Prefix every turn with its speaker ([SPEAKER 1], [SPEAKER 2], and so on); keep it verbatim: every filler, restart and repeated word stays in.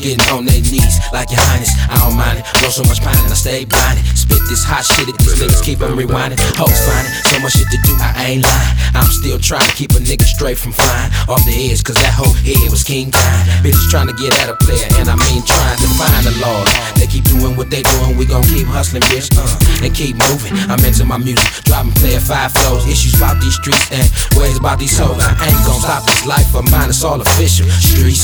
[SPEAKER 1] getting on their knees like your highness. I don't mind it, blow so much pine and I stay blinded. Spit this hot shit at these niggas, keep them rewinding. Hoes finding so much shit to do, I ain't lying. I'm still trying to keep a nigga straight from flying off the edge, cause that whole head was king kind. Bitches trying to get at a player, and I mean trying to find the Lord. They keep doing what they doing, we gon' keep hustling, bitch, uh, and keep moving. I'm into my music, dropping player five flows, issues about these streets and ways about these hoes. I ain't gon' stop this life of mine, it's all official. Streets